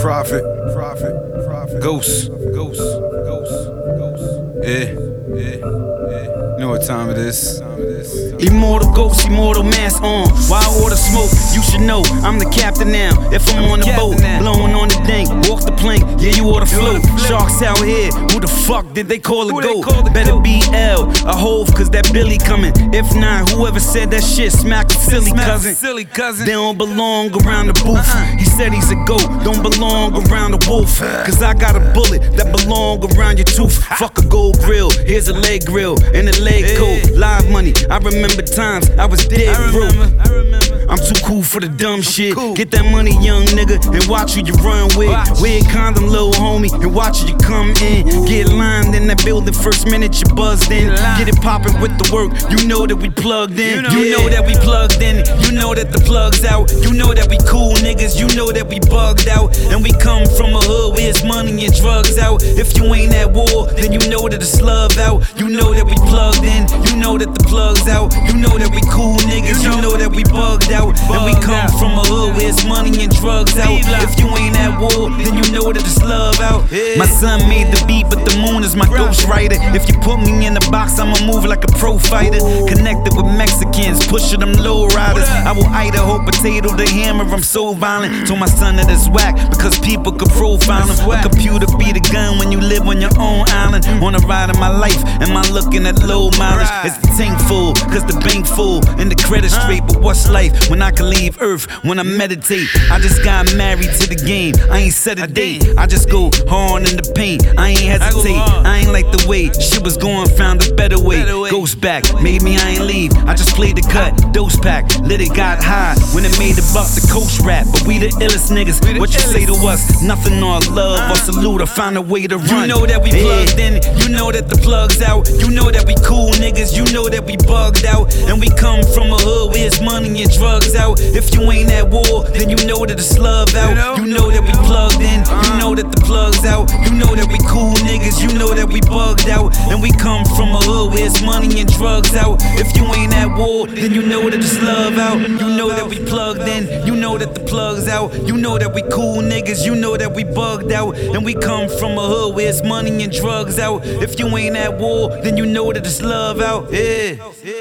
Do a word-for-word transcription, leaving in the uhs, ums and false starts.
Prophet, prophet, prophet. Ghost, ghost, ghost, ghost. Yeah, yeah, yeah. You know what time it is. Immortal ghost, immortal mask on. Wild water smoke, you should know I'm the captain now. If I'm on the boat, blowing on the dink, walk the plank, yeah, you oughta float. Sharks out here, who the fuck did they call a goat? Better be L, a hove, cause that Billy coming. If not, whoever said that shit, smack a silly cousin. Silly cousin. They don't belong around the booth. He said he's a goat, don't belong around the wolf. Cause I got a bullet that belong around your tooth. Fuck a gold grill, here's a leg grill and a leg coat. Live money, I remember times I was dead broke. I'm too cool for the dumb shit. Get that money, young nigga, and watch who you run with. Wear a condom, little homie, and watch who you come in. Get lined in that building first minute you buzzed in. Get it poppin' with the work, you know that we plugged in. You know that we plugged in, you know that the plug's out. You know that we cool niggas, you know that we bugged out. And we come from a hood where it's money and drugs out. If you ain't at war, then you know that it's love out. You know that we plugged in, you know that the plug's out. You know that we cool niggas, you know that we bugged out. And we come from a hood where it's money and drugs out. If you ain't at war, then you know that it's love out. My son made the beat, but the moon is my ghost writer. If you put me in the box, I'ma move like a pro fighter. Connected with Mexicans, pushing them low riders. I will Idaho potato the hammer, I'm so violent. Told my son that it's whack, because people could profile him. A computer be the gun when you live on your own island. On the ride of my life, am I looking at low mileage? It's the tank full, cause the bank full, and the credit straight. But what's life when I can leave earth, when I meditate? I just got married to the game, I ain't set a date. I just go hard in the paint, I ain't hesitate. I ain't like the way shit was going, found a better way. Ghost back, made me, I ain't leave. I just played the cut, dose pack, lit it, got high. When it made the buck, the coach rap. But we the illest niggas, what you say to us? Nothing or love or salute, I found a way to run. You know that we plugged in, you know that the plug's out. You know that we cool niggas, you know that we bugged out. And we come from a hood where it's money and drugs out. If you ain't at war, then you know that it's love out. You know that we plugged in, you know that the plug's out. You know that we cool niggas, you know that we bugged out. And we come from a hood where it's money and drugs out. If you ain't at war, then you know that it's love out. You know that we plugged in, you know that the plug's out. You know that we cool niggas, you know that we bugged out. And we come from a hood where it's money and drugs out. If you ain't at war, then you know that it's love out. Yeah.